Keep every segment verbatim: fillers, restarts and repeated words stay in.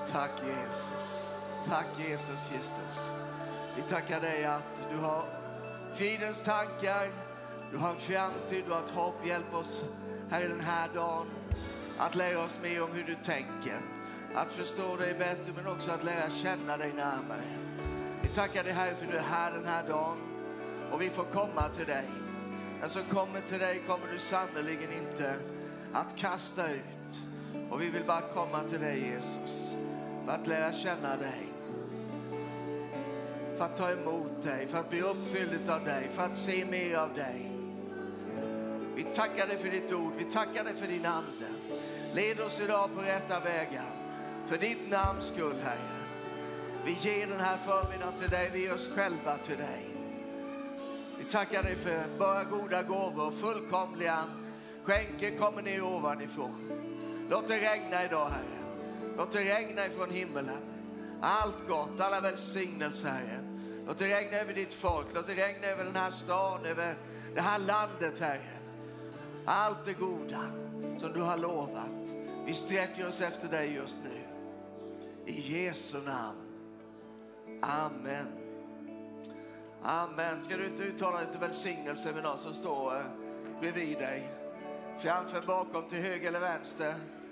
Tack Jesus. Tack Jesus Kristus. Vi tackar dig att du har fridens tankar. Du har en framtid, du har ett hopp. Hjälp oss här i den här dagen att lära oss mer om hur du tänker. Att förstå dig bättre, men också att lära känna dig närmare. Vi tackar dig här för du är här den här dagen. Och vi får komma till dig. Den som kommer till dig kommer du sannoliken inte att kasta ut. Och vi vill bara komma till dig Jesus. För att lära känna dig. För att ta emot dig. För att bli uppfylld av dig. För att se mer av dig. Vi tackar dig för ditt ord. Vi tackar dig för din ande. Led oss idag på rätta vägar. För ditt namns skull, Herre. Vi ger den här förmiddagen till dig. Vi ger oss själva till dig. Vi tackar dig för bara goda gåvor. Fullkomliga skänker kommer ner ovanifrån. Låt det regna idag, Herre. Låt det regna ifrån himmelen. Allt gott, alla välsignelser, Herre. Låt det regna över ditt folk. Låt det regna över den här staden, över det här landet, Herre. Allt det goda som du har lovat. Vi sträcker oss efter dig just nu. I Jesu namn. Amen. Amen. Ska du inte uttala lite välsignelse med någon som står bredvid dig? Framför, bakom, till höger eller vänster.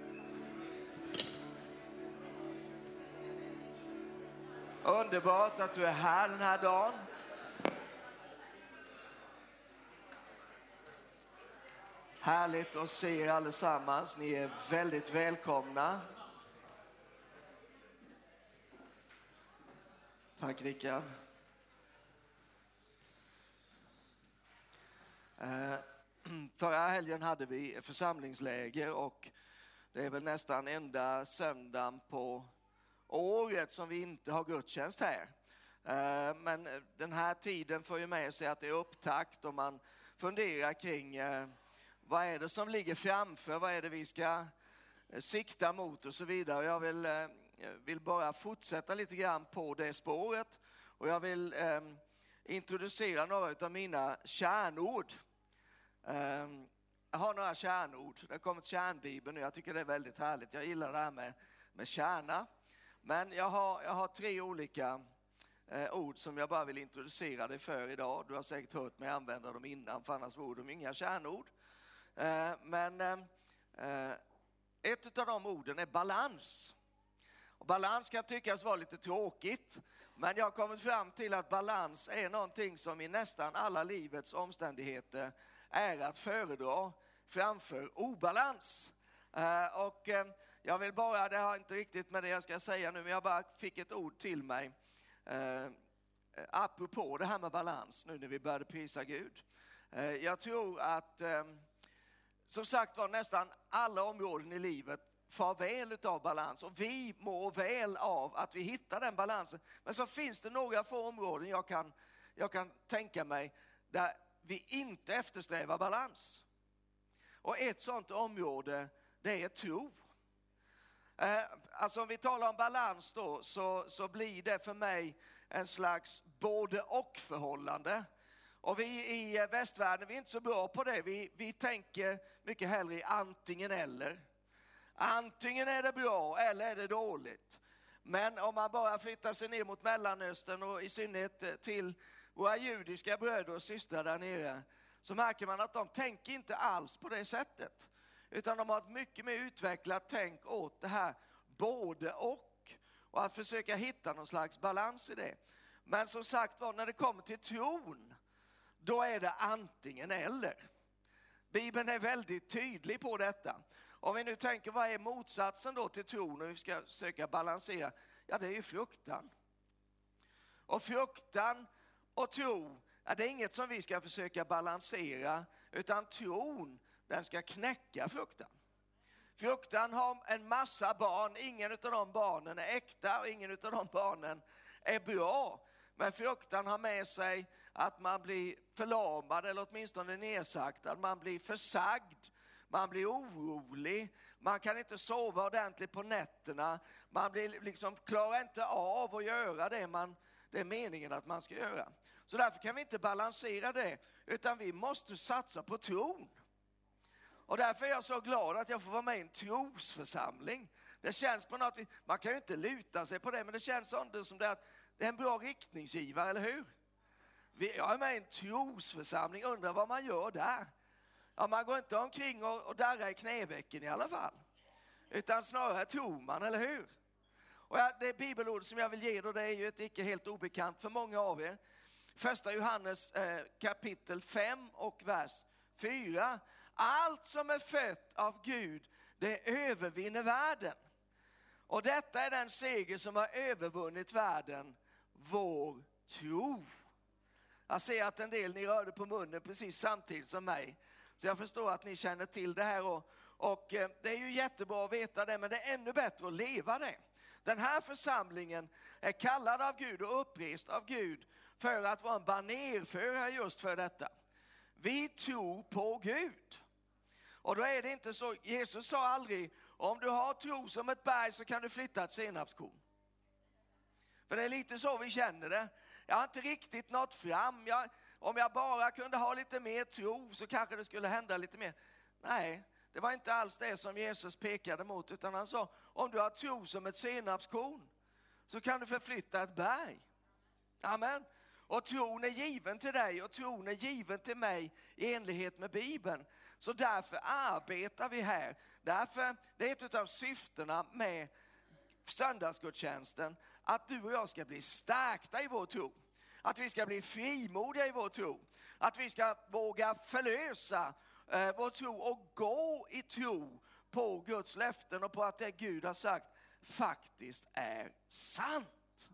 Underbart att du är här den här dagen. Härligt att se er allesammans. Ni är väldigt välkomna. Tack Rickard. Eh, förra helgen hade vi församlingsläger och det är väl nästan enda söndagen på året som vi inte har gudstjänst här. Eh, men den här tiden får ju med sig att det är upptakt och man funderar kring eh, vad är det som ligger framför, vad är det vi ska eh, sikta mot och så vidare. Jag vill, eh, vill bara fortsätta lite grann på det spåret och jag vill eh, introducera några av mina kärnord. Eh, jag har några kärnord. Det har kommit kärnbibeln och jag tycker det är väldigt härligt. Jag gillar det här med, med kärna. Men jag har, jag har tre olika eh, ord som jag bara vill introducera dig för idag. Du har säkert hört mig använda dem innan, för annars vore de inga kärnord. Eh, men eh, ett av de orden är balans. Och balans kan tyckas vara lite tråkigt. Men jag har kommit fram till att balans är någonting som i nästan alla livets omständigheter är att föredra framför obalans. Uh, och uh, jag vill bara, det har inte riktigt med det jag ska säga nu, men jag bara fick ett ord till mig. Uh, apropå det här med balans, nu när vi började prisa Gud. Uh, jag tror att, um, som sagt var, nästan alla områden i livet far väl av balans. Och vi mår väl av att vi hittar den balansen. Men så finns det några få områden jag kan, jag kan tänka mig där vi inte eftersträvar balans. Och ett sådant område, det är tro. Eh, alltså om vi talar om balans då, så, så blir det för mig en slags både och förhållande. Och vi i västvärlden, vi är inte så bra på det. Vi, vi tänker mycket hellre i antingen eller. Antingen är det bra eller är det dåligt. Men om man bara flyttar sig ner mot Mellanöstern och i synnerhet till våra judiska bröder och systrar där nere, så märker man att de tänker inte alls på det sättet. Utan de har ett mycket mer utvecklat tänk åt det här både och. Och att försöka hitta någon slags balans i det. Men som sagt var, när det kommer till tron, då är det antingen eller. Bibeln är väldigt tydlig på detta. Om vi nu tänker, vad är motsatsen då till tron och vi ska försöka balansera? Ja, det är ju fruktan. Och fruktan och tro, ja, det är inget som vi ska försöka balansera, utan tron, den ska knäcka fruktan. Fruktan har en massa barn, ingen av de barnen är äkta och ingen av de barnen är bra. Men fruktan har med sig att man blir förlamad eller åtminstone nedsagt, att man blir försagd. Man blir orolig, man kan inte sova ordentligt på nätterna, man blir liksom, klarar inte av att göra det, man, det är meningen att man ska göra. Så därför kan vi inte balansera det, utan vi måste satsa på tron. Och därför är jag så glad att jag får vara med i en trosförsamling. Det känns på något vis, man kan ju inte luta sig på det, men det känns som det att det är en bra riktningsgivare, eller hur? Vi, jag är med i en trosförsamling, undrar vad man gör där. Ja, man går inte omkring och, och darrar i knävecken i alla fall. Utan snarare tror man, eller hur? Och ja, det bibelord som jag vill ge då, det är ju ett icke helt obekant för många av er. Första Johannes eh, kapitel fem och vers fyra. Allt som är fött av Gud, det övervinner världen. Och detta är den seger som har övervunnit världen, vår tro. Jag ser att en del ni rörde på munnen precis samtidigt som mig. Så jag förstår att ni känner till det här. Och, och eh, det är ju jättebra att veta det, men det är ännu bättre att leva det. Den här församlingen är kallad av Gud och upprest av Gud för att vara en banerförare just för detta. Vi tror på Gud. Och då är det inte så, Jesus sa aldrig, om du har tro som ett berg så kan du flytta ett senapskorn. För det är lite så vi känner det. Jag har inte riktigt nått fram. Jag, om jag bara kunde ha lite mer tro så kanske det skulle hända lite mer. Nej, det var inte alls det som Jesus pekade mot. Utan han sa, om du har tro som ett senapskorn så kan du förflytta ett berg. Amen. Och tron är given till dig och tron är given till mig i enlighet med Bibeln. Så därför arbetar vi här. Därför, det är ett av syftena med söndagsgudstjänsten, att du och jag ska bli stärkta i vår tro. Att vi ska bli frimodiga i vår tro. Att vi ska våga förlösa eh, vår tro och gå i tro på Guds löften och på att det Gud har sagt faktiskt är sant.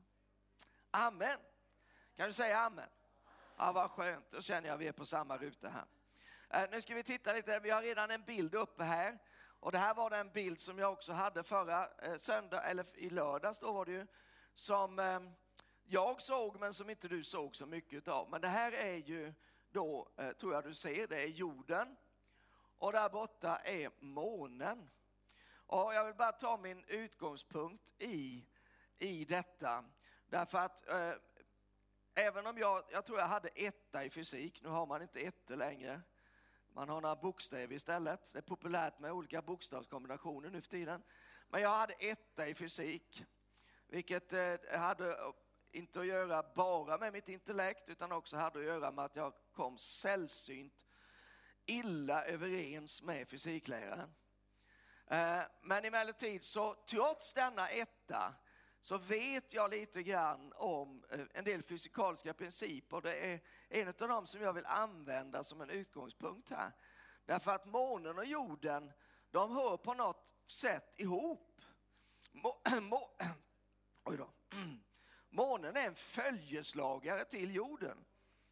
Amen. Kan du säga amen? Ja, vad skönt. Då känner jag att vi är på samma ruta här. Eh, nu ska vi titta lite. Vi har redan en bild uppe här. Och det här var den bild som jag också hade förra eh, söndag, eller i lördags då var det ju. Som eh, jag såg men som inte du såg så mycket av. Men det här är ju då, eh, tror jag du ser, det är jorden. Och där borta är månen. Och jag vill bara ta min utgångspunkt i, i detta. Därför att eh, även om jag, jag tror jag hade etta i fysik, nu har man inte etta längre. Man har några bokstäver istället. Det är populärt med olika bokstavskombinationer nu för tiden. Men jag hade etta i fysik. Vilket eh, hade inte att göra bara med mitt intellekt, utan också hade att göra med att jag kom sällsynt illa överens med fysikläraren. Eh, men emellertid så trots denna etta så vet jag lite grann om eh, en del fysikaliska principer. Det är en av dem som jag vill använda som en utgångspunkt här. Därför att månen och jorden, de hör på något sätt ihop. Må, må, oj då. Månen är en följeslagare till jorden.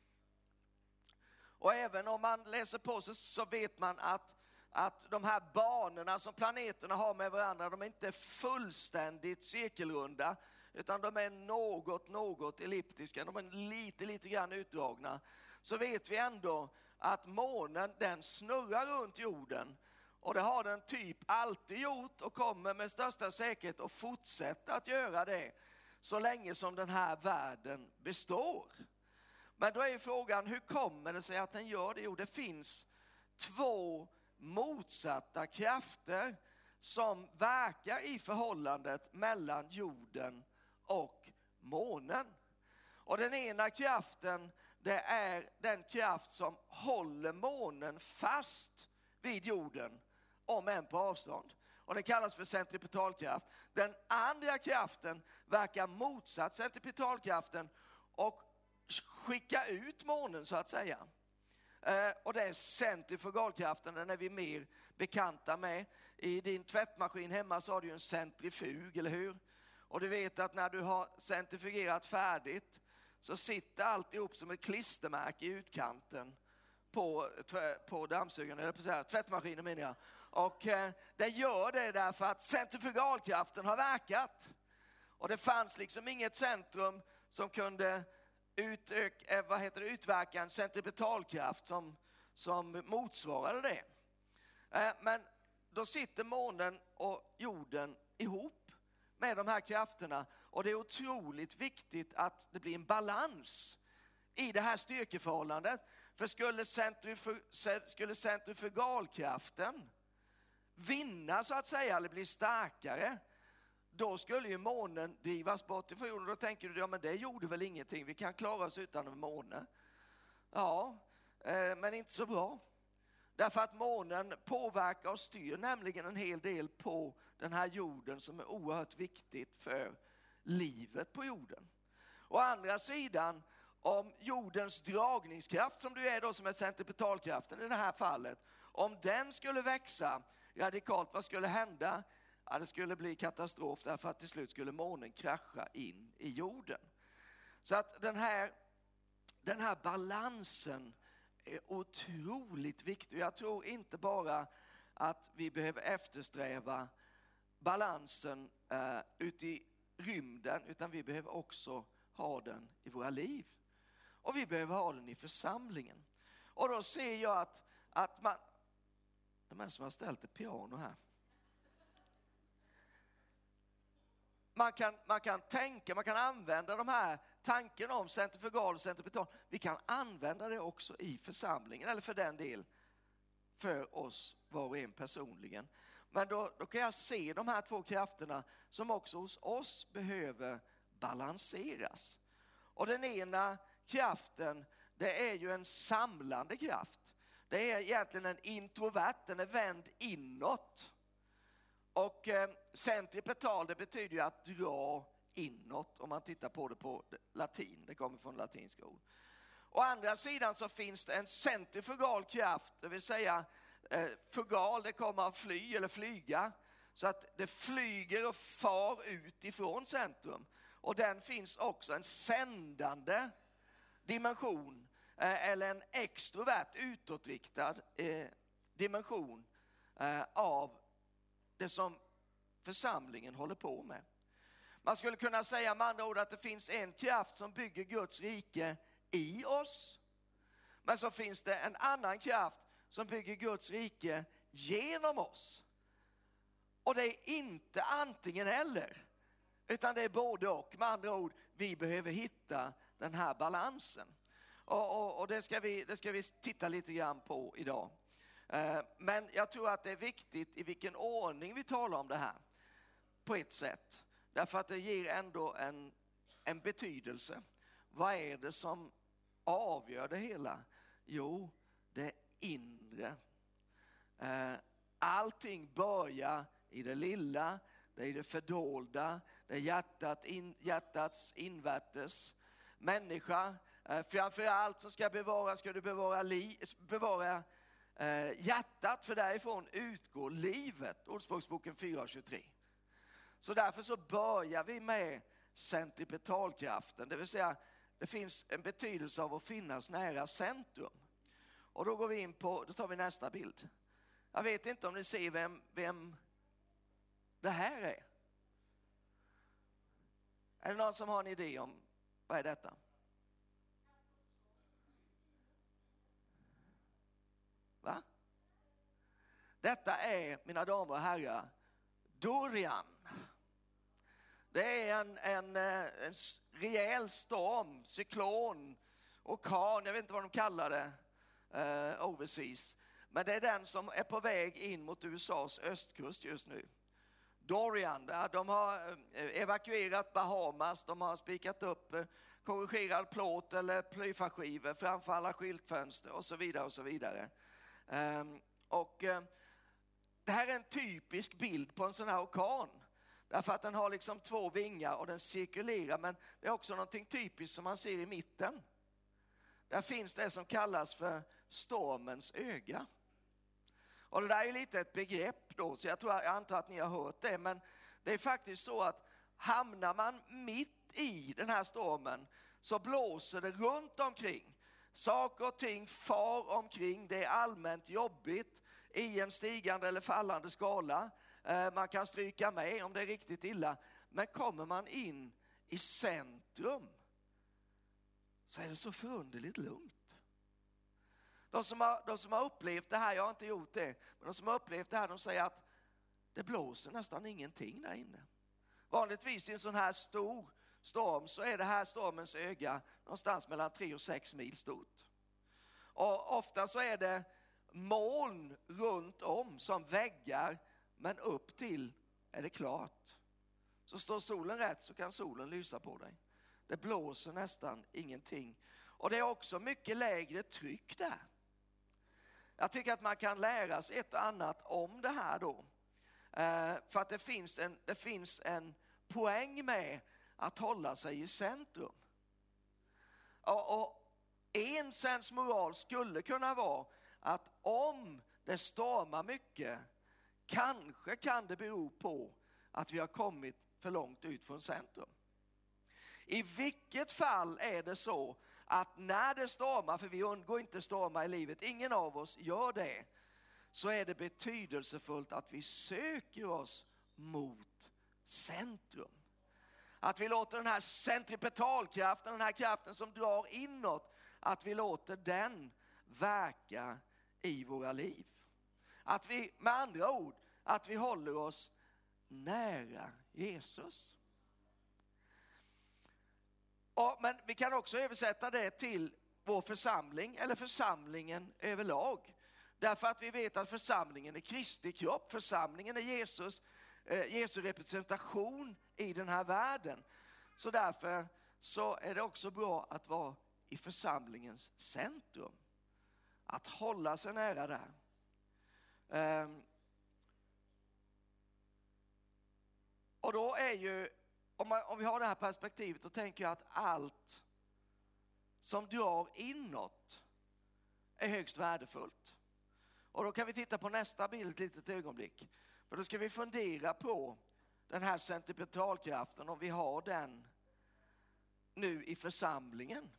Och även om man läser på så, så vet man att, att de här banorna som planeterna har med varandra, de är inte fullständigt cirkelrunda, utan de är något, något elliptiska, de är lite, lite grann utdragna. Så vet vi ändå att månen, den snurrar runt jorden. Och det har den typ alltid gjort och kommer med största säkerhet att fortsätta att göra det så länge som den här världen består. Men då är frågan, hur kommer det sig att den gör det? Jo, det finns två motsatta krafter som verkar i förhållandet mellan jorden och månen. Och den ena kraften, det är den kraft som håller månen fast vid jorden, om än på avstånd. Och den kallas för centripetalkraft. Den andra kraften verkar motsatt centripetalkraften och skicka ut månen så att säga. Eh, och det är centrifugalkraften, den är vi mer bekanta med. I din tvättmaskin hemma så har du ju en centrifug, eller hur? Och du vet att när du har centrifugerat färdigt så sitter alltihop som ett klistermärke i utkanten på, på dammsugaren, eller på så här, tvättmaskinen menar jag. Och eh, det gör det därför att centrifugalkraften har verkat. Och det fanns liksom inget centrum som kunde utök, eh, vad heter det, utverka en centripetalkraft som, som motsvarade det. Eh, men då sitter månen och jorden ihop med de här krafterna. Och det är otroligt viktigt att det blir en balans i det här styrkeförhållandet. För skulle, centrifug, skulle centrifugalkraften vinna så att säga, eller bli starkare, då skulle ju månen drivas bort ifrån jorden. Då tänker du, ja men det gjorde väl ingenting, vi kan klara oss utan en måne. Ja, eh, men inte så bra. Därför att månen påverkar och styr nämligen en hel del på den här jorden som är oerhört viktigt för livet på jorden. Å andra sidan, om jordens dragningskraft, som du är då, som är centripetalkraften i det här fallet, om den skulle växa radikalt, vad skulle hända? Ja, det skulle bli katastrof, därför att till slut skulle månen krascha in i jorden. Så att den här, den här balansen är otroligt viktig. Jag tror inte bara att vi behöver eftersträva balansen uh, ute i rymden, utan vi behöver också ha den i våra liv. Och vi behöver ha den i församlingen. Och då ser jag att, att man... De är som har ställt ett piano här. Man kan, man kan tänka, man kan använda de här tanken om centrifugal och centripetal. Vi kan använda det också i församlingen, eller för den del för oss var och en personligen. Men då, då kan jag se de här två krafterna som också hos oss behöver balanseras. Och den ena kraften, det är ju en samlande kraft. Det är egentligen en introvert, den är vänd inåt. Och eh, centripetal, det betyder ju att dra inåt, om man tittar på det på latin. Det kommer från latinska ord. Å andra sidan så finns det en centrifugal kraft, det vill säga eh, fugal, det kommer av fly eller flyga. Så att det flyger och far ut ifrån centrum. Och den finns också en sändande dimension, eh, eller en extrovert utåtriktad eh, dimension eh, av det som församlingen håller på med. Man skulle kunna säga med andra ord att det finns en kraft som bygger Guds rike i oss. Men så finns det en annan kraft som bygger Guds rike genom oss. Och det är inte antingen eller, utan det är både och. Med andra ord, vi behöver hitta den här balansen. Och, och, och det, ska vi, det ska vi titta lite grann på idag. Men jag tror att det är viktigt i vilken ordning vi talar om det här. På ett sätt. Därför att det ger ändå en, en betydelse. Vad är det som avgör det hela? Jo, det inre. Allting börjar i det lilla. Det är i det fördolda. Det är hjärtat in, hjärtats invärtes. Människa. Framförallt så ska bevara, ska du bevara, li, bevara eh, hjärtat, för därifrån utgår livet. Ordspråksboken fyra tjugotre. Så därför så börjar vi med centripetalkraften. Det vill säga, det finns en betydelse av att finnas nära centrum. Och då går vi in på, då tar vi nästa bild. Jag vet inte om ni ser vem, vem det här är. Är det någon som har en idé om vad är detta? Va? Detta är, mina damer och herrar, Dorian. Det är en, en, en rejäl storm, cyklon, orkan, jag vet inte vad de kallar det, uh, overseas. Men det är den som är på väg in mot U S A:s östkust just nu. Dorian, de har evakuerat Bahamas, de har spikat upp korrigerad plåt eller plyfaskivor framför alla skyltfönster och så vidare och så vidare. Um, och uh, det här är en typisk bild på en sån här orkan. Därför att den har liksom två vingar och den cirkulerar, men det är också någonting typiskt som man ser i mitten. Där finns det som kallas för stormens öga. Och det där är lite ett begrepp då, så jag, tror, jag antar att ni har hört det. Men det är faktiskt så att hamnar man mitt i den här stormen så blåser det runt omkring. Saker och ting far omkring, det är allmänt jobbigt i en stigande eller fallande skala. Man kan stryka med om det är riktigt illa. Men kommer man in i centrum så är det så förunderligt lugnt. De som, har, de som har upplevt det här, jag har inte gjort det, men de som har upplevt det här, de säger att det blåser nästan ingenting där inne. Vanligtvis i en sån här stor storm så är det här stormens öga någonstans mellan tre och sex mil stort. Och ofta så är det moln runt om som väggar, men upp till är det klart. Så står solen rätt så kan solen lysa på dig. Det blåser nästan ingenting. Och det är också mycket lägre tryck där. Jag tycker att man kan lära sig ett och annat om det här då. Eh, för att det finns, en, det finns en poäng med att hålla sig i centrum. Och, och en sensmoral skulle kunna vara att om det stormar mycket, kanske kan det bero på att vi har kommit för långt ut från centrum. I vilket fall är det så att när det stormar, för vi undgår inte stormar i livet, ingen av oss gör det, så är det betydelsefullt att vi söker oss mot centrum. Att vi låter den här centripetalkraften, den här kraften som drar inåt, att vi låter den verka i våra liv. Att vi, med andra ord, att vi håller oss nära Jesus. Och, men vi kan också översätta det till vår församling eller församlingen överlag. Därför att vi vet att församlingen är Kristi kropp. Församlingen är Jesus, eh, Jesu representation i den här världen. Så därför så är det också bra att vara i församlingens centrum. Att hålla sig nära där. Um, och då är ju, om, man, om vi har det här perspektivet, då tänker jag att allt som drar inåt är högst värdefullt. Och då kan vi titta på nästa bild ett litet ögonblick. För då ska vi fundera på den här centripetalkraften, om vi har den nu i församlingen.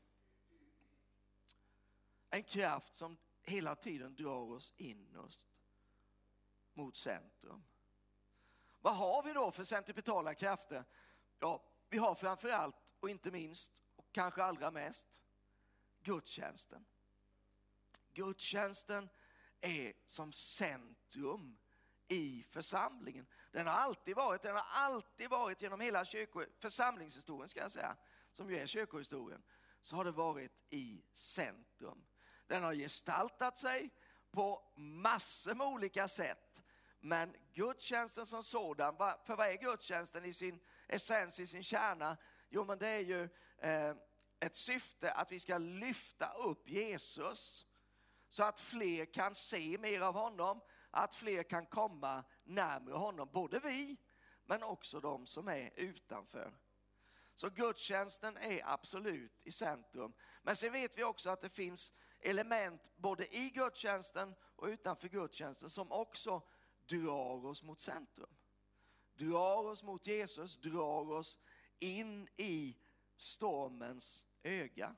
En kraft som hela tiden drar oss inåt mot centrum. Vad har vi då för centripetala krafter? Ja, vi har framförallt och inte minst och kanske allra mest gudstjänsten. Gudstjänsten är som centrum i församlingen. Den har alltid varit, den har alltid varit genom hela kyrko, församlingshistorien ska jag säga, som ju är kyrkohistorien, så har det varit i centrum. Den har gestaltat sig på massor med olika sätt. Men gudstjänsten som sådan, för vad är gudstjänsten i sin essens, i sin kärna? Jo, men det är ju eh, ett syfte att vi ska lyfta upp Jesus. Så att fler kan se mer av honom, att fler kan komma närmare honom. Både vi, men också de som är utanför. Så gudstjänsten är absolut i centrum. Men sen vet vi också att det finns element både i gudstjänsten och utanför gudstjänsten som också drar oss mot centrum. Drar oss mot Jesus, drar oss in i stormens öga.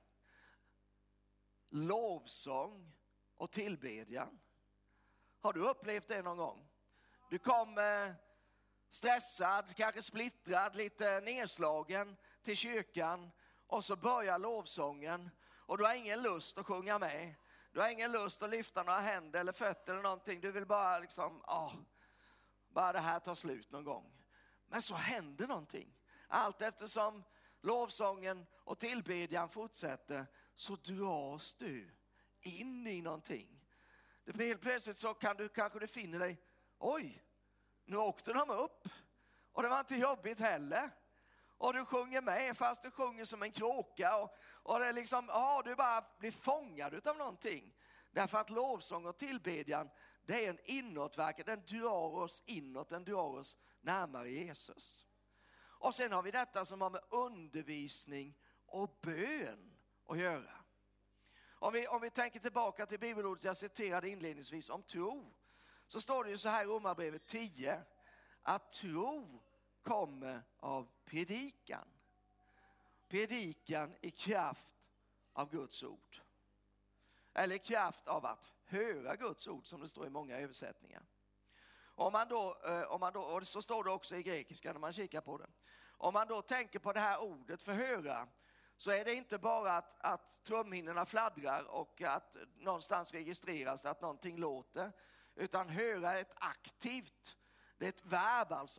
Lovsång och tillbedjan. Har du upplevt det någon gång? Du kom eh, stressad, kanske splittrad, lite nedslagen till kyrkan och så börjar lovsången och du har ingen lust att sjunga med. Du har ingen lust att lyfta några händer eller fötter eller någonting. Du vill bara liksom, ja, oh, bara det här tar slut någon gång. Men så händer någonting. Allt eftersom lovsången och tillbedjan fortsätter så dras du in i någonting. Det blir helt plötsligt så kan du kanske du finner dig, oj, nu åkte de upp. Och det var inte jobbigt heller. Och du sjunger med fast du sjunger som en kråka. Och, och det är liksom, ja, du bara blir fångad av någonting. Därför att lovsång och tillbedjan, det är en inåtverkan. Den drar oss inåt, den drar oss närmare Jesus. Och sen har vi detta som har med undervisning och bön att göra. Om vi, om vi tänker tillbaka till bibelordet jag citerade inledningsvis om tro. Så står det ju så här i Romarbrevet tio. Att tro kommer av predikan. Predikan i kraft av Guds ord. Eller i kraft av att höra Guds ord som det står i många översättningar. Om man då, om man då, och så står det också i grekiska när man kikar på det. Om man då tänker på det här ordet för höra, så är det inte bara att, att trumhinnorna fladdrar och att någonstans registreras att någonting låter. Utan höra är ett aktivt, det är ett verb alltså.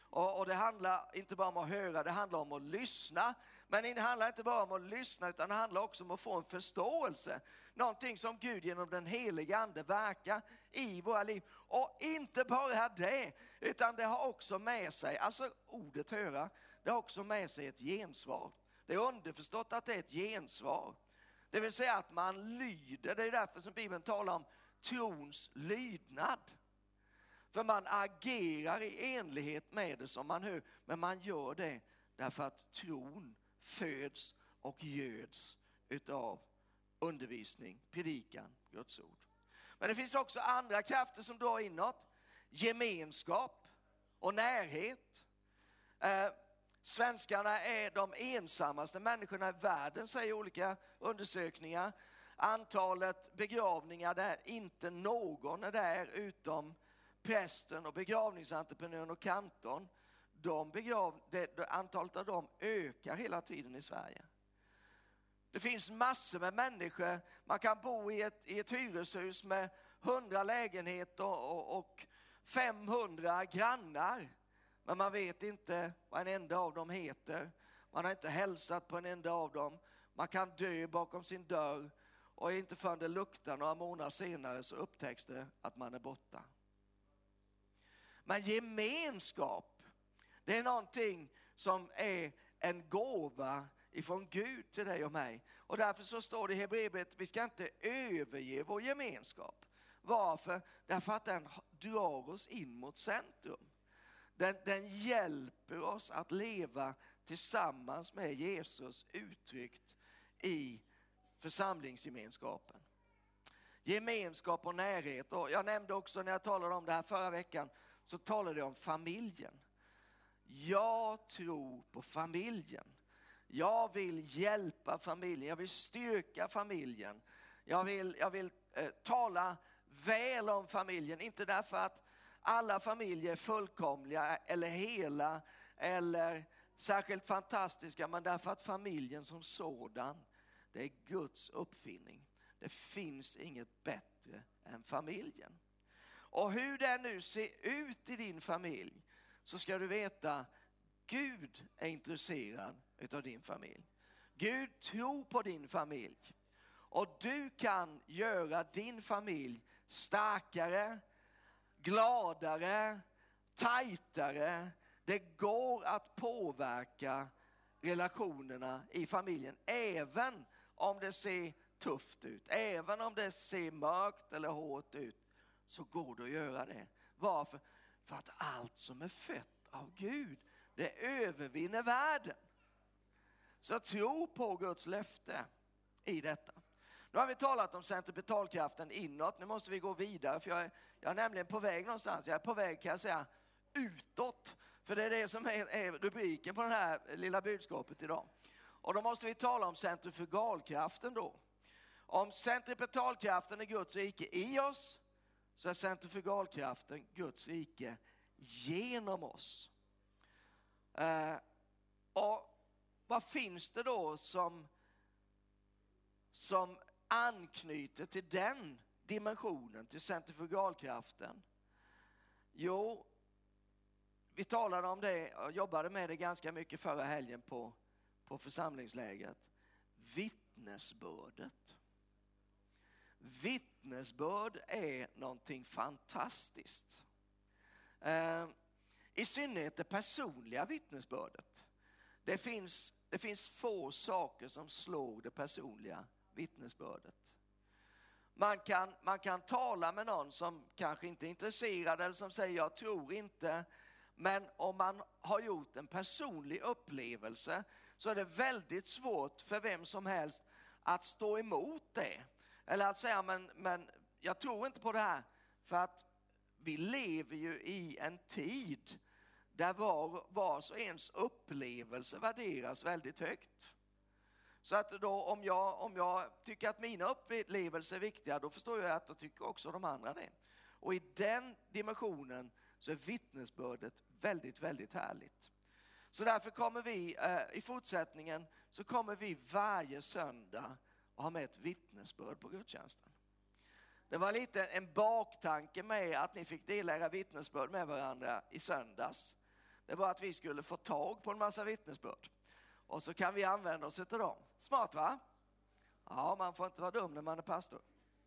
Och, och det handlar inte bara om att höra, det handlar om att lyssna. Men det handlar inte bara om att lyssna, utan det handlar också om att få en förståelse. Någonting som Gud genom den heliga ande verkar i våra liv. Och inte bara det, utan det har också med sig, alltså ordet höra, det har också med sig ett gensvar. Det är underförstått att det är ett gensvar. Det vill säga att man lyder, det är därför som Bibeln talar om trons lydnad. För man agerar i enlighet med det som man hör, men man gör det därför att tron föds och göds utav undervisning, predikan, Guds ord. Men det finns också andra krafter som drar inåt. Gemenskap och närhet. Eh, svenskarna är de ensammaste människorna i världen, säger olika undersökningar. Antalet begravningar där inte någon är där utom prästen och begravningsentreprenören och kantorn. De begrav, det, antalet av dem ökar hela tiden i Sverige. Det finns massor med människor. Man kan bo i ett, i ett hyreshus med hundra lägenheter och, och, och femhundra grannar. Men man vet inte vad en enda av dem heter. Man har inte hälsat på en enda av dem. Man kan dö bakom sin dörr. Och inte förrän det luktar några månader senare så upptäcks det att man är borta. Men gemenskap, det är någonting som är en gåva ifrån Gud till dig och mig. Och därför så står det i Hebreerbrevet, vi ska inte överge vår gemenskap. Varför? Därför att den drar oss in mot centrum. Den, den hjälper oss att leva tillsammans med Jesus uttryckt i församlingsgemenskapen. Gemenskap och närhet. Och jag nämnde också när jag talade om det här förra veckan, så talade jag om familjen. Jag tror på familjen. Jag vill hjälpa familjen. Jag vill styrka familjen. Jag vill, jag vill eh, tala väl om familjen. Inte därför att alla familjer är fullkomliga eller hela eller särskilt fantastiska, men därför att familjen som sådan, det är Guds uppfinning. Det finns inget bättre än familjen. Och hur det nu ser ut i din familj, så ska du veta, Gud är intresserad av din familj. Gud tror på din familj. Och du kan göra din familj starkare, gladare, tajtare. Det går att påverka relationerna i familjen, även om det ser tufft ut, även om det ser mörkt eller hårt ut, så går det att göra det. Varför? För att allt som är fött av Gud, det övervinner världen. Så tro på Guds löfte i detta. Nu har vi talat om centripetalkraften inåt. Nu måste vi gå vidare, för jag är, jag är nämligen på väg någonstans. Jag är på väg, kan jag säga, utåt. För det är det som är, är rubriken på det här lilla budskapet idag. Och då måste vi tala om centrifugalkraften då. Om centripetalkraften är Guds rike i oss, så är centrifugalkraften Guds rike genom oss. Eh, och vad finns det då som, som anknyter till den dimensionen, till centrifugalkraften? Jo, vi talade om det och jobbade med det ganska mycket förra helgen på, på församlingsläget. Vittnesbördet. Vittnesbörd är någonting fantastiskt. Eh, I synnerhet det personliga vittnesbördet. Det finns, det finns få saker som slår det personliga vittnesbördet. Man kan, man kan tala med någon som kanske inte är intresserad eller som säger jag tror inte. Men om man har gjort en personlig upplevelse, så är det väldigt svårt för vem som helst att stå emot det. Eller att säga, men, men jag tror inte på det här. För att vi lever ju i en tid där var, vars och ens upplevelse värderas väldigt högt. Så att då om jag, om jag tycker att mina upplevelser är viktiga, då förstår jag att då tycker också de andra det. Och i den dimensionen så är vittnesbördet väldigt, väldigt härligt. Så därför kommer vi eh, i fortsättningen så kommer vi varje söndag att ha med ett vittnesbörd på gudstjänsten. Det var lite en baktanke med att ni fick dela era vittnesbörd med varandra i söndags. Det var att vi skulle få tag på en massa vittnesbörd. Och så kan vi använda oss av dem. Smart, va? Ja, man får inte vara dum när man är pastor.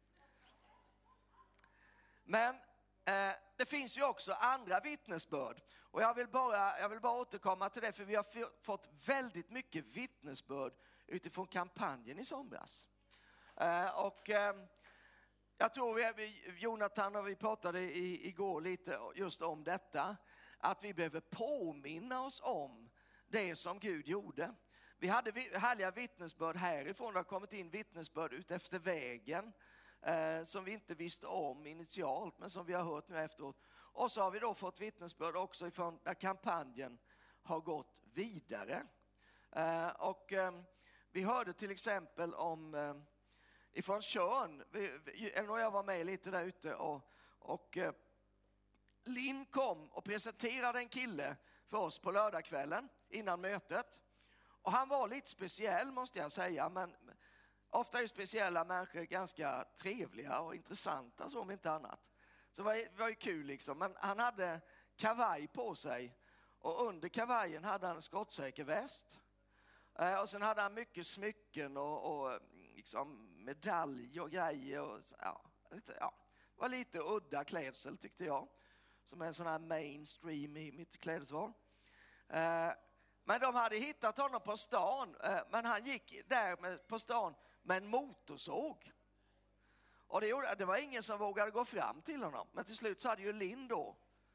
Men eh, det finns ju också andra vittnesbörd. Och jag vill, bara, jag vill bara återkomma till det, för vi har f- fått väldigt mycket vittnesbörd utifrån kampanjen i somras. Eh, och eh, jag tror vi, Jonathan och vi pratade i, igår lite just om detta. Att vi behöver påminna oss om det som Gud gjorde. Vi hade härliga vittnesbörd härifrån. Det har kommit in vittnesbörd ut efter vägen. Eh, som vi inte visste om initialt, men som vi har hört nu efteråt. Och så har vi då fått vittnesbörd också ifrån där kampanjen har gått vidare. Eh, och eh, vi hörde till exempel om eh, ifrån Tjörn. Ellen och jag var med lite där ute och, och eh, Linn kom och presenterade en kille för oss på lördagskvällen innan mötet. Och han var lite speciell, måste jag säga, men ofta är speciella människor ganska trevliga och intressanta, så om inte annat. Så det var, det var ju kul liksom. Men han hade kavaj på sig och under kavajen hade han en skottsäker väst. Eh, och sen hade han mycket smycken och, och liksom medalj och grejer. Och, ja, lite, ja, det var lite udda klädsel tyckte jag. Som är en sån här mainstream i mitt klädesval. Eh, men de hade hittat honom på stan. Eh, men han gick där med, på stan med en motorsåg. Och det, gjorde, det var ingen som vågade gå fram till honom. Men till slut så hade ju Linn då.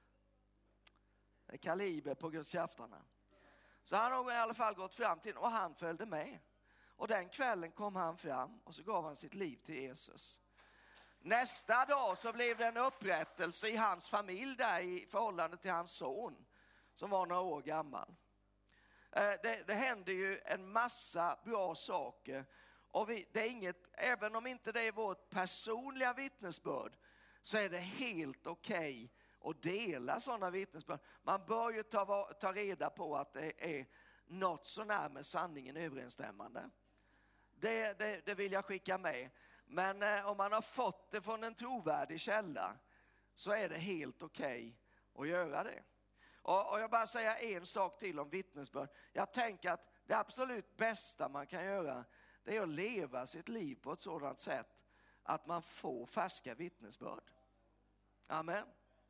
Det är kaliber på gudskrafterna. Så han har i alla fall gått fram till honom och han följde med. Och den kvällen kom han fram och så gav han sitt liv till Jesus. Nästa dag så blev det en upprättelse i hans familj där i förhållande till hans son som var några år gammal. Det, det hände ju en massa bra saker. Och vi, det är inget, även om inte det är vårt personliga vittnesbörd så är det helt okej att dela sådana vittnesbörd. Man bör ju ta, ta reda på att det är något så när med sanningen överensstämmande. Det, det, det vill jag skicka med. Men eh, om man har fått det från en trovärdig källa så är det helt okej att göra det. Och, och jag bara säga en sak till om vittnesbörd. Jag tänker att det absolut bästa man kan göra det är att leva sitt liv på ett sådant sätt att man får färska vittnesbörd. Amen.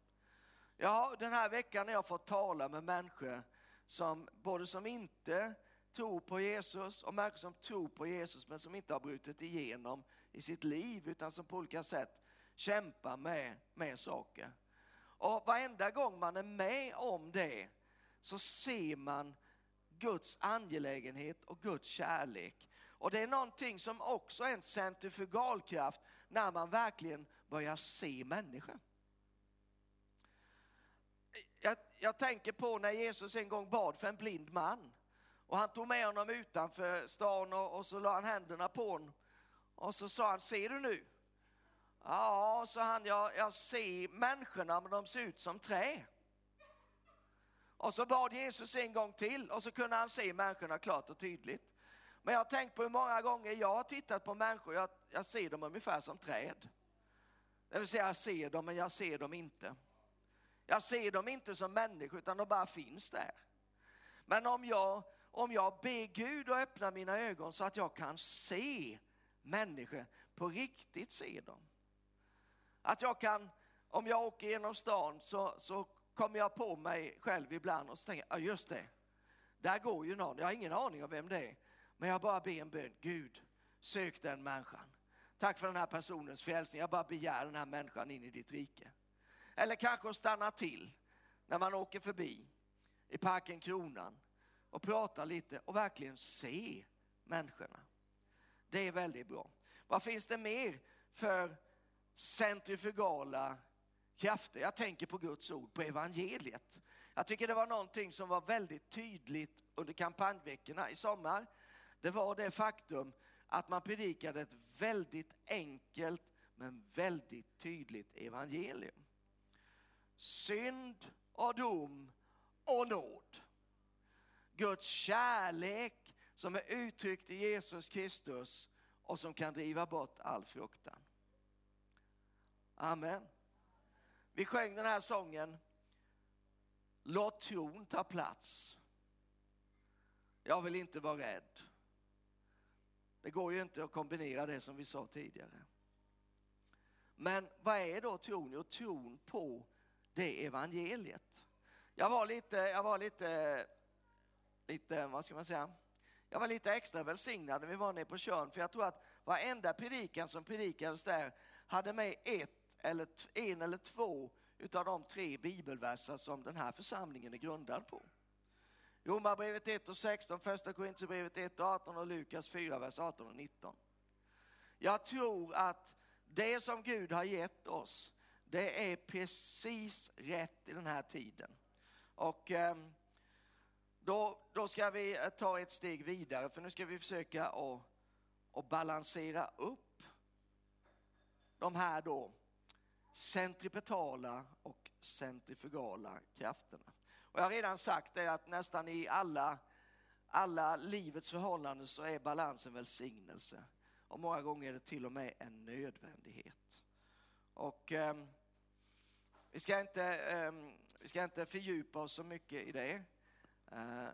Ja, den här veckan har jag fått tala med människor som både som inte tror på Jesus och människor som tror på Jesus men som inte har brutit igenom i sitt liv utan som på olika sätt kämpar med, med saker. Och varenda gång man är med om det så ser man Guds angelägenhet och Guds kärlek. Och det är någonting som också är en centrifugalkraft när man verkligen börjar se människor. Jag, jag tänker på när Jesus en gång bad för en blind man. Och han tog med honom utanför stan och, och så la han händerna på honom. Och så sa han, ser du nu? Ja, sa han, jag, jag ser människorna men de ser ut som trä. Och så bad Jesus en gång till och så kunde han se människorna klart och tydligt. Men jag har tänkt på hur många gånger jag har tittat på människor, jag, jag ser dem ungefär som träd. Det vill säga jag ser dem men jag ser dem inte. Jag ser dem inte som människor utan de bara finns där. Men om jag, om jag ber Gud att öppna mina ögon så att jag kan se människor, på riktigt se dem. Att jag kan, om jag åker genom stan så, så kommer jag på mig själv ibland och så tänker jag, ja just det, där går ju någon, jag har ingen aning om vem det är. Men jag bara ber en bön, Gud, sök den människan. Tack för den här personens frälsning, jag bara begär den här människan in i ditt rike. Eller kanske stanna till när man åker förbi i parken Kronan och prata lite och verkligen se människorna. Det är väldigt bra. Vad finns det mer för centrifugala krafter? Jag tänker på Guds ord, på evangeliet. Jag tycker det var någonting som var väldigt tydligt under kampanjveckorna i sommar. Det var det faktum att man predikade ett väldigt enkelt men väldigt tydligt evangelium. Synd och dom och nåd. Guds kärlek som är uttryckt i Jesus Kristus och som kan driva bort all fruktan. Amen. Vi sjöng den här sången. Låt tron ta plats. Jag vill inte vara rädd. Det går ju inte att kombinera det som vi sa tidigare. Men vad är då tron? Jo, tron på det evangeliet. Jag var lite, jag var lite, lite, vad ska man säga? Jag var lite extra välsignad när vi var nere på Tjörn. För jag tror att varenda predikan som predikades där hade med ett eller en eller två utav de tre bibelverser som den här församlingen är grundad på. Romarbrevet ett och sexton, första Korinthierbrevet ett och arton och Lukas fyra, vers arton och nitton. Jag tror att det som Gud har gett oss, det är precis rätt i den här tiden. Och då, då ska vi ta ett steg vidare, för nu ska vi försöka att, att balansera upp de här då centripetala och centrifugala krafterna. Och jag har redan sagt det att nästan i alla, alla livets förhållanden så är balansen välsignelse. Och många gånger är det till och med en nödvändighet. Och eh, vi, ska inte, eh, vi ska inte fördjupa oss så mycket i det. Eh,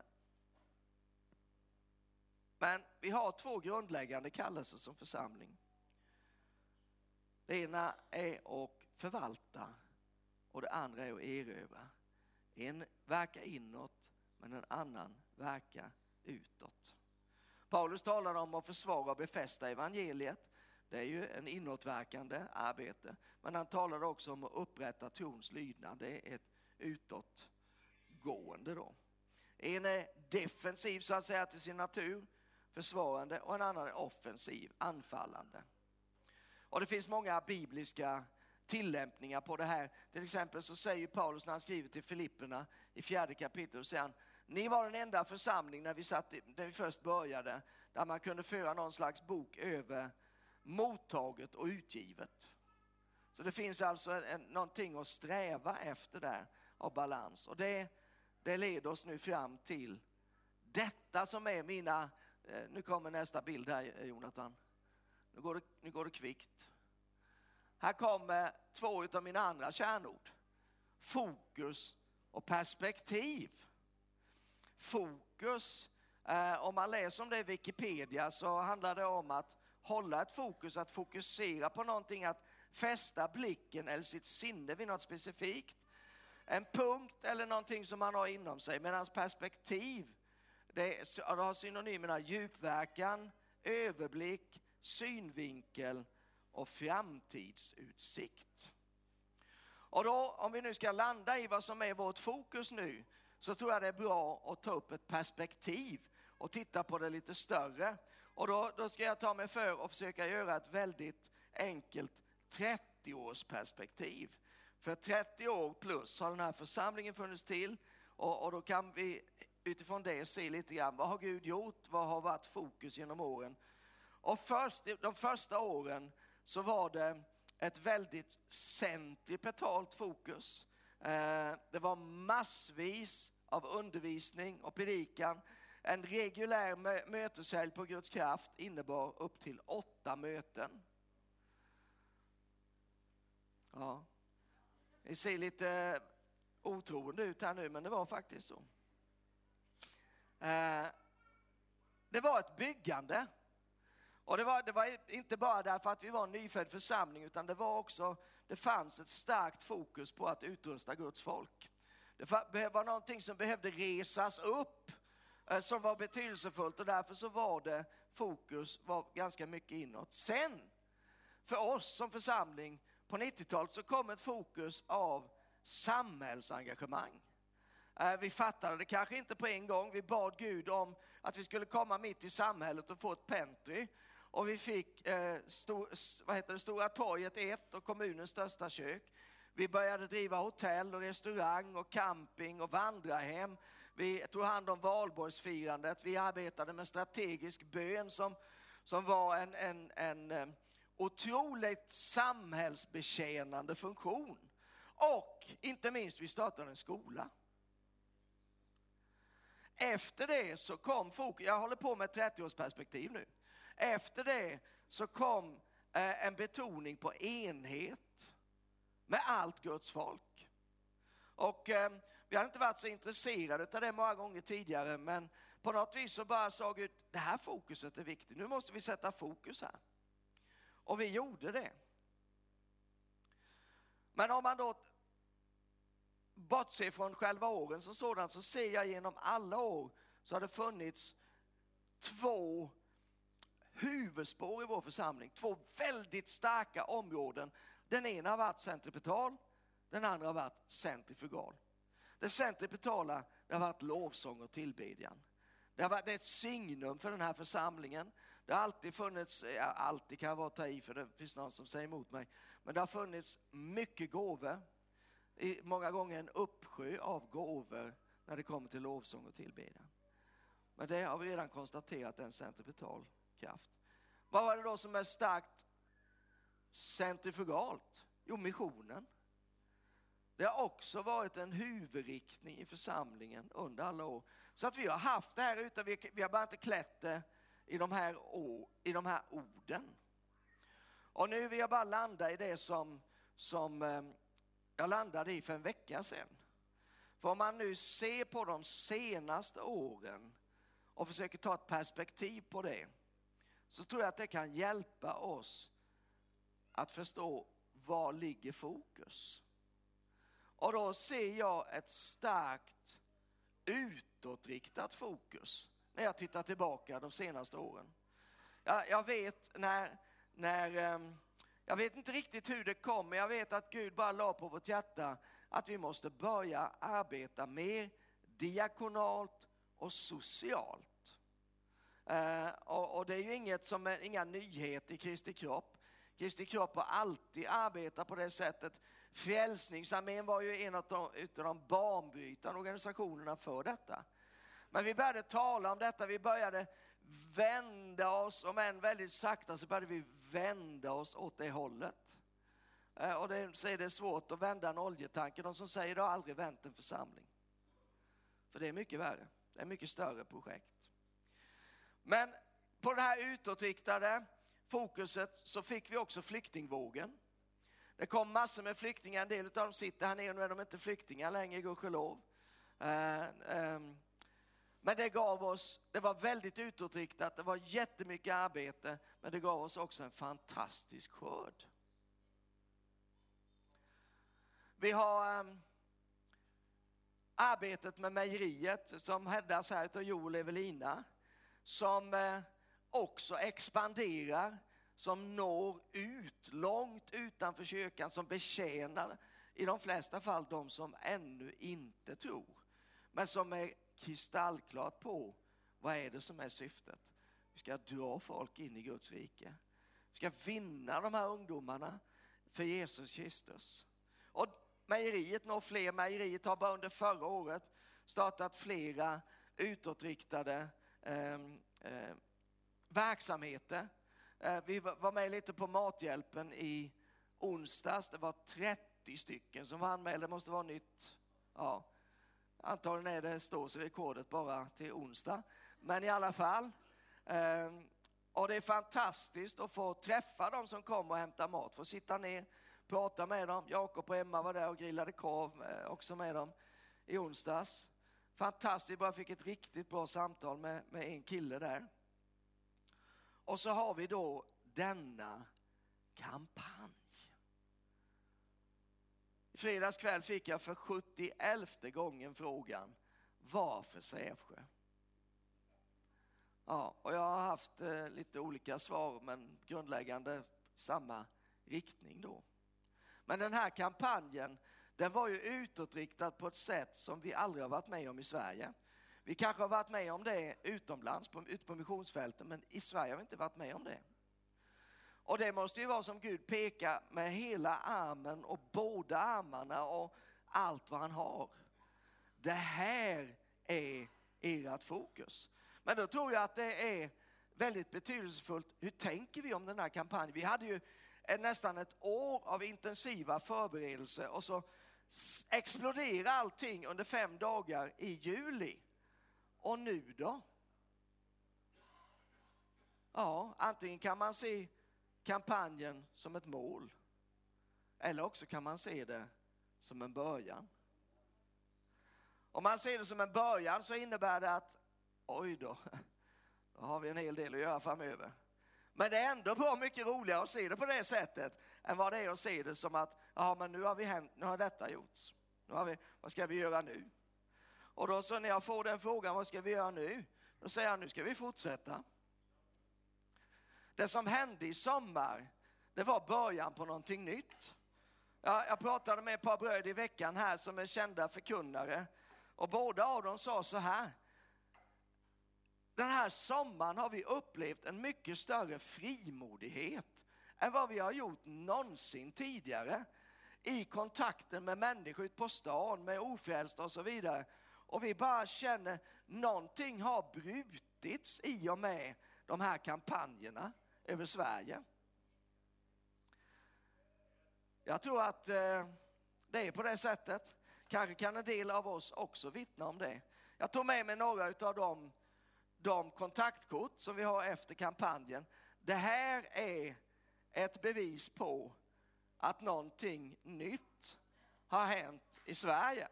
men vi har två grundläggande kallelser som församling. Det ena är att förvalta och det andra är att erövra. En verkar inåt men en annan verkar utåt. Paulus talar om att försvara och befästa evangeliet. Det är ju en inåtverkande arbete. Men han talar också om att upprätta trons lydnad. Det är ett utåtgående då. En är defensiv så att säga till sin natur, försvarande, och en annan är offensiv, anfallande. Och det finns många bibliska tillämpningar på det här. Till exempel så säger Paulus när han skriver till Filipperna i fjärde kapitlet, säger han: ni var den enda församling när vi, satt, när vi först började där man kunde föra någon slags bok över mottaget och utgivet. Så det finns alltså en, en, någonting att sträva efter där av balans. Och det, det leder oss nu fram till detta som är mina... Eh, nu kommer nästa bild här, Jonathan. Nu går det, nu går det kvickt. Här kommer två av mina andra kärnord. Fokus och perspektiv. Fokus, eh, om man läser om det i Wikipedia så handlar det om att hålla ett fokus, att fokusera på någonting, att fästa blicken eller sitt sinne vid något specifikt. En punkt eller någonting som man har inom sig. Medan perspektiv, det, det har synonymerna djupverkan, överblick, synvinkel och framtidsutsikt. Och då, om vi nu ska landa i vad som är vårt fokus nu, så tror jag det är bra att ta upp ett perspektiv och titta på det lite större. Och då, då ska jag ta mig för att försöka göra ett väldigt enkelt trettio-årsperspektiv. För trettio år plus har den här församlingen funnits till, och, och då kan vi utifrån det se lite grann, vad har Gud gjort, vad har varit fokus genom åren. Och först, de första åren så var det ett väldigt centripetalt fokus. Eh, det var massvis av undervisning och predikan. En regulär mö- möteshelg på Guds kraft innebar upp till åtta möten. Ja, ni ser lite otroende ut här nu, men det var faktiskt så. Eh, det var ett byggande. Och det var, det var inte bara därför att vi var en nyfödd församling, utan det var också, det fanns ett starkt fokus på att utrusta Guds folk. Det var någonting som behövde resas upp, som var betydelsefullt, och därför så var det fokus var ganska mycket inåt. Sen, för oss som församling på nittiotalet så kom ett fokus av samhällsengagemang. Vi fattade det kanske inte på en gång. Vi bad Gud om att vi skulle komma mitt i samhället och få ett pentry. Och vi fick eh, stor, vad heter det, Stora torget ett och kommunens största kök. Vi började driva hotell och restaurang och camping och vandrarhem. Vi tog hand om valborgsfirandet. Vi arbetade med strategisk bön som, som var en, en, en en otroligt samhällsbetjänande funktion. Och inte minst, vi startade en skola. Efter det så kom fokus, jag håller på med ett trettio-årsperspektiv nu. Efter det så kom eh, en betoning på enhet med allt Guds folk. Och eh, Vi har inte varit så intresserade av det många gånger tidigare, men på något vis så bara sa Gud, det här fokuset är viktigt. Nu måste vi sätta fokus här. Och vi gjorde det. Men om man då bortser från själva åren som sådant, så ser jag genom alla år så har det funnits två huvudspår i vår församling. Två väldigt starka områden. Den ena har varit centripetal, den andra har varit centrifugal. Det centripetala, det har varit lovsång och tillbedjan. Det har varit ett signum för den här församlingen. Det har alltid funnits, ja, alltid kan jag vara ta i för det finns någon som säger emot mig. Men det har funnits mycket gåvor. Många gånger en uppsjö av gåvor när det kommer till lovsång och tillbedjan. Men det har vi redan konstaterat, en centripetal kraft. Vad var det då som är starkt centrifugalt? Jo, missionen. Det har också varit en huvudriktning i församlingen under alla år. Så att vi har haft det här utan vi, vi har bara inte klätt det i de här, år, i de här orden. Och nu vill jag bara landa i det som, som eh, jag landade i för en vecka sedan. För om man nu ser på de senaste åren och försöker ta ett perspektiv på det, så tror jag att det kan hjälpa oss att förstå var ligger fokus. Och då ser jag ett starkt utåtriktat fokus när jag tittar tillbaka de senaste åren. Jag, jag vet när, när jag vet inte riktigt hur det kom, men jag vet att Gud bara la på vårt hjärta att vi måste börja arbeta mer diakonalt och socialt. Uh, och, och det är ju inget som är, inga nyheter i Kristi kropp. Kristi kropp har alltid arbetat på det sättet. Frälsningsarmén var ju en av de, utav de banbrytande organisationerna för detta. Men vi började tala om detta, vi började vända oss, om än väldigt sakta så började vi vända oss åt det hållet. Uh, och det, så är det svårt att vända en oljetanke. De som säger det har aldrig vänt en församling. För det är mycket värre, det är mycket större projekt. Men på det här utåtriktade fokuset så fick vi också flyktingvågen. Det kom massor med flyktingar, en del av dem sitter här nere, nu är de inte flyktingar längre, gudskelov. Uh, um, men det gav oss, det var väldigt utåtriktat, det var jättemycket arbete, men det gav oss också en fantastisk skörd. Vi har um, arbetet med mejeriet som hävdas här av Joel Evelina, som eh, också expanderar, som når ut långt utanför kyrkan, som betjänar i de flesta fall de som ännu inte tror, men som är kristallklart på vad är det som är syftet. Vi ska dra folk in i Guds rike. Vi ska vinna de här ungdomarna för Jesus Kristus. Och mejeriet når fler. Mejeriet har bara under förra året startat flera utåtriktade eh, eh, verksamheter. Eh, vi var med lite på Mathjälpen i onsdags. Det var trettio stycken som var anmälda. Det måste vara nytt. Ja, antagligen är det stås rekordet bara till onsdag. Men i alla fall. Eh, och det är fantastiskt att få träffa de som kommer och hämtar mat. Få sitta ner, prata med dem. Jakob och Emma var där och grillade korv eh, också med dem i onsdags. Fantastiskt, bara fick ett riktigt bra samtal med, med en kille där. Och så har vi då denna kampanj. I fredags kväll fick jag för sjuttioelfte gången frågan, varför Sävsjö? Ja, och jag har haft eh, lite olika svar, men grundläggande samma riktning då. Men den här kampanjen, den var ju utåtriktad på ett sätt som vi aldrig har varit med om i Sverige. Vi kanske har varit med om det utomlands, på, ute på missionsfälten, men i Sverige har vi inte varit med om det. Och det måste ju vara som Gud pekar med hela armen och båda armarna och allt vad han har. Det här är ert fokus. Men då tror jag att det är väldigt betydelsefullt, hur tänker vi om den här kampanjen? Vi hade ju nästan ett år av intensiva förberedelser och så exploderar allting under fem dagar i juli. Och nu då? Ja, antingen kan man se kampanjen som ett mål, eller också kan man se det som en början. Om man ser det som en början så innebär det att oj då, då har vi en hel del att göra framöver. Men det är ändå bra mycket roligare att se det på det sättet än vad det är att se det som att ja, men nu har vi hänt, nu har detta gjorts. Nu har vi, vad ska vi göra nu? Och då så när jag får den frågan, vad ska vi göra nu? Då säger jag, nu ska vi fortsätta. Det som hände i sommar, det var början på någonting nytt. Jag, jag pratade med ett par bröder i veckan här som är kända förkunnare. Och båda av dem sa så här. Den här sommaren har vi upplevt en mycket större frimodighet än vad vi har gjort någonsin tidigare. I kontakten med människor ut på stan, med ofrälsta och så vidare. Och vi bara känner någonting har brutits i och med de här kampanjerna över Sverige. Jag tror att eh, det är på det sättet. Kanske kan en del av oss också vittna om det. Jag tog med mig några av de, de kontaktkort som vi har efter kampanjen. Det här är ett bevis på att någonting nytt har hänt i Sverige.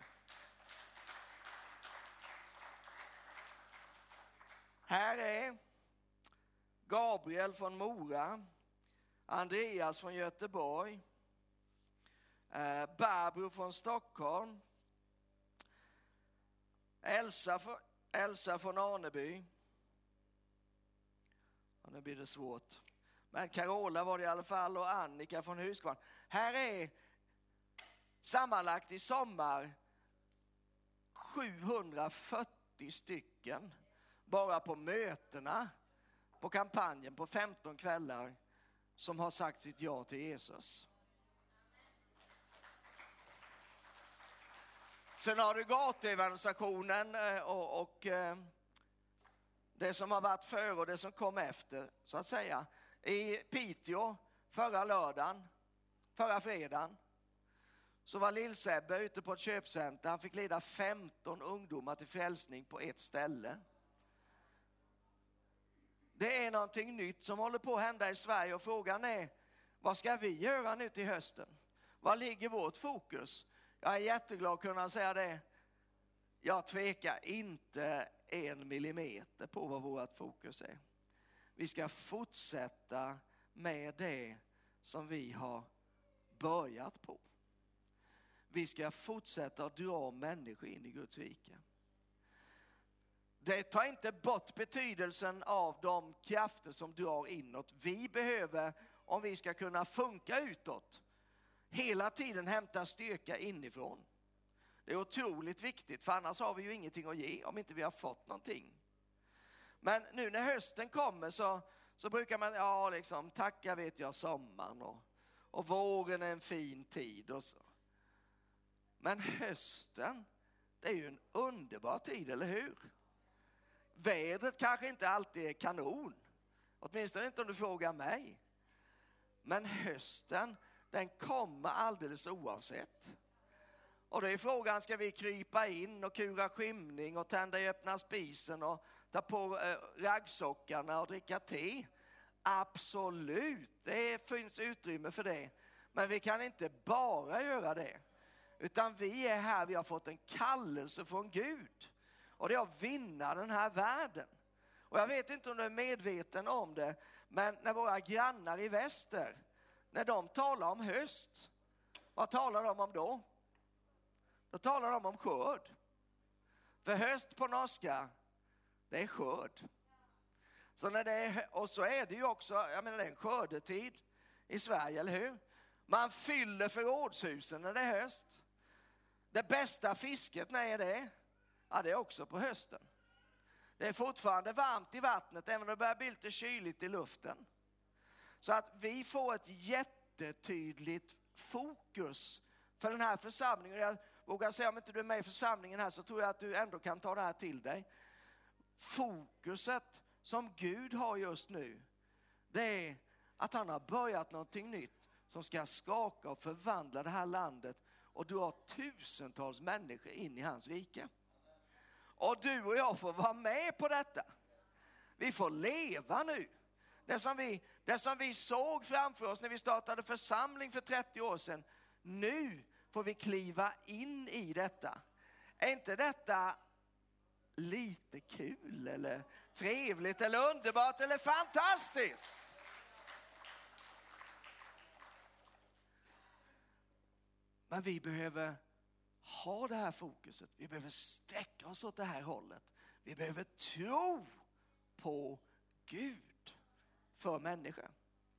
Här är Gabriel från Mora, Andreas från Göteborg, eh, Barbro från Stockholm, Elsa, för, Elsa från Arneby. Ja, nu blir det svårt. Men Carola var det i alla fall och Annika från Huskvarn. Här är sammanlagt i sommar sjuhundrafyrtio stycken bara på mötena på kampanjen på femton kvällar som har sagt sitt ja till Jesus. Sen har du gatuvangsationen och, och det som har varit före och det som kom efter så att säga. I Piteå förra lördagen, förra fredagen så var Lill-Sebbe ute på ett köpcenter. Han fick leda femton ungdomar till frälsning på ett ställe. Det är någonting nytt som håller på att hända i Sverige och frågan är, vad ska vi göra nu till hösten? Var ligger vårt fokus? Jag är jätteglad att kunna säga det. Jag tvekar inte en millimeter på vad vårt fokus är. Vi ska fortsätta med det som vi har börjat på. Vi ska fortsätta att dra människor in i Guds rike. Det tar inte bort betydelsen av de krafter som drar inåt. Vi behöver, om vi ska kunna funka utåt, hela tiden hämta styrka inifrån. Det är otroligt viktigt, för annars har vi ju ingenting att ge om inte vi har fått någonting. Men nu när hösten kommer så, så brukar man, ja liksom, tacka vet jag sommaren och, och våren är en fin tid och så. Men hösten, det är ju en underbar tid, eller hur? Vädret kanske inte alltid är kanon. Åtminstone inte om du frågar mig. Men hösten, den kommer alldeles oavsett. Och det är frågan, ska vi krypa in och kura skymning och tända i öppna spisen och ta på äh, raggsockarna och dricka te? Absolut, det finns utrymme för det. Men vi kan inte bara göra det. Utan vi är här, vi har fått en kallelse från Gud. Och det är att vinna den här världen. Och jag vet inte om du är medveten om det. Men när våra grannar i väster, när de talar om höst, vad talar de om då? Då talar de om skörd. För höst på norska, det är skörd. Så när det är, och så är det ju också, jag menar det är en skördetid i Sverige, eller hur? Man fyller förrådshusen när det är höst. Det bästa fisket, när är det? Ja, det är också på hösten. Det är fortfarande varmt i vattnet, även om det börjar bli lite kyligt i luften. Så att vi får ett jättetydligt fokus för den här församlingen. Jag vågar säga, om inte du är med i församlingen här så tror jag att du ändå kan ta det här till dig. Fokuset som Gud har just nu, det är att han har börjat någonting nytt som ska skaka och förvandla det här landet och dra tusentals människor in i hans rike. Och du och jag får vara med på detta. Vi får leva nu. Det som vi, det som vi såg framför oss när vi startade församling för trettio år sedan. Nu får vi kliva in i detta. Är inte detta lite kul eller trevligt eller underbart eller fantastiskt? Men vi behöver ha det här fokuset. Vi behöver sträcka oss åt det här hållet. Vi behöver tro på Gud för människor.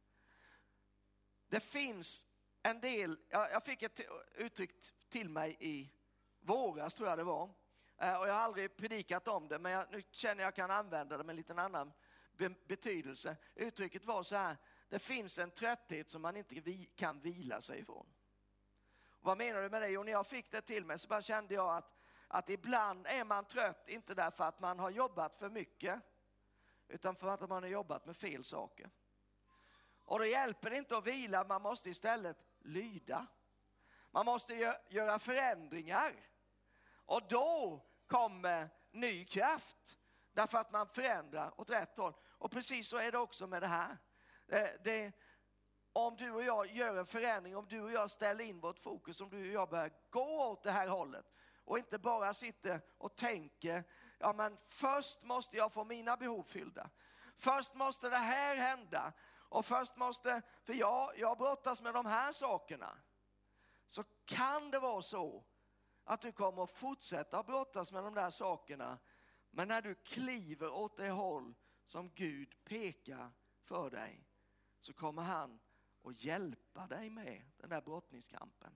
Det finns en del, jag fick ett uttryck till mig i våras tror jag det var. Och jag har aldrig predikat om det, men jag, nu känner jag att jag kan använda det med en liten annan be- betydelse. Uttrycket var så här: det finns en trötthet som man inte vi, kan vila sig ifrån. Och vad menar du med det? Och när jag fick det till mig så bara kände jag att, att ibland är man trött, inte därför att man har jobbat för mycket, utan för att man har jobbat med fel saker. Och då hjälper det inte att vila, man måste istället lyda. Man måste gö- göra förändringar. Och då kommer ny kraft. Därför att man förändrar åt rätt håll. Och precis så är det också med det här. Det, det, om du och jag gör en förändring, om du och jag ställer in vårt fokus, om du och jag börjar gå åt det här hållet. Och inte bara sitter och tänker, ja men först måste jag få mina behov fyllda. Först måste det här hända. Och först måste, för jag, jag brottas med de här sakerna. Så kan det vara så att du kommer att fortsätta brottas med de där sakerna. Men när du kliver åt det håll som Gud pekar för dig, så kommer han att hjälpa dig med den där brottningskampen.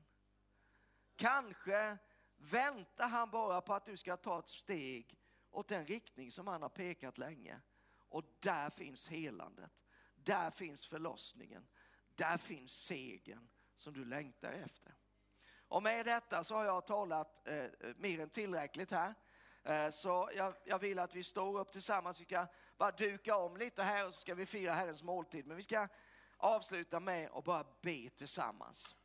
Kanske väntar han bara på att du ska ta ett steg åt den riktning som han har pekat länge. Och där finns helandet. Där finns förlossningen. Där finns segern som du längtar efter. Och med detta så har jag talat eh, mer än tillräckligt här. Eh, så jag, jag vill att vi står upp tillsammans. Vi ska bara duka om lite här och så ska vi fira Herrens måltid. Men vi ska avsluta med att bara be tillsammans.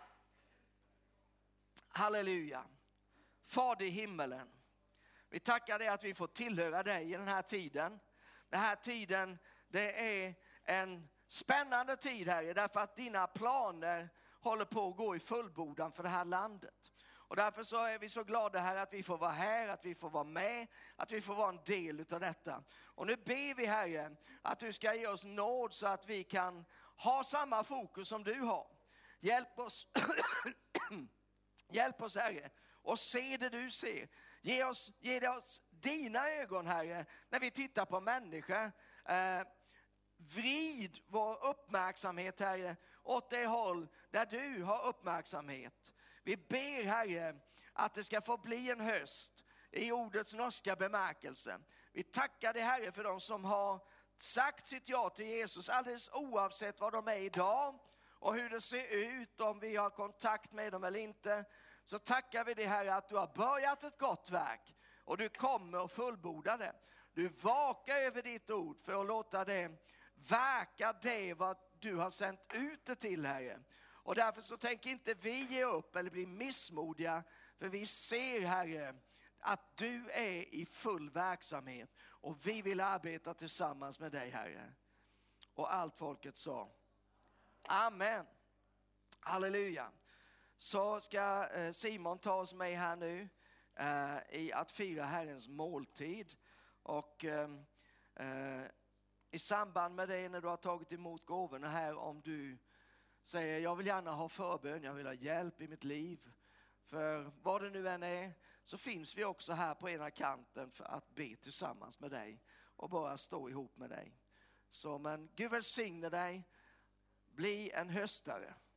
Halleluja. Fader i himmelen. Vi tackar dig att vi får tillhöra dig i den här tiden. Den här tiden, det är en spännande tid här, därför att dina planer håller på att gå i fullbordan för det här landet. Och därför så är vi så glada här att vi får vara här, att vi får vara med, att vi får vara en del av detta. Och nu ber vi Herre att du ska ge oss nåd så att vi kan ha samma fokus som du har. Hjälp oss, hjälp oss Herre och se det du ser. Ge oss, ge oss dina ögon Herre när vi tittar på människor. Eh, vrid vår uppmärksamhet Herre åt det håll där du har uppmärksamhet. Vi ber Herre att det ska få bli en höst i ordets norska bemärkelse. Vi tackar dig Herre för de som har sagt sitt ja till Jesus alldeles oavsett vad de är idag och hur det ser ut, om vi har kontakt med dem eller inte. Så tackar vi dig Herre att du har börjat ett gott verk och du kommer att fullborda det. Du vakar över ditt ord för att låta det verka det vad du har sänt ut det till Herre. Och därför så tänker inte vi ge upp eller bli missmodiga, för vi ser Herre att du är i full verksamhet och vi vill arbeta tillsammans med dig Herre. Och allt folket sa amen. Halleluja. Så ska Simon ta oss med här nu eh, i att fira Herrens måltid. Och eh, eh, i samband med det, när du har tagit emot gåvorna här, om du säger jag vill gärna ha förbön, jag vill ha hjälp i mitt liv, för vad det nu än är, så finns vi också här på ena kanten för att be tillsammans med dig och bara stå ihop med dig. Så men Gud välsigne dig, bli en höstare.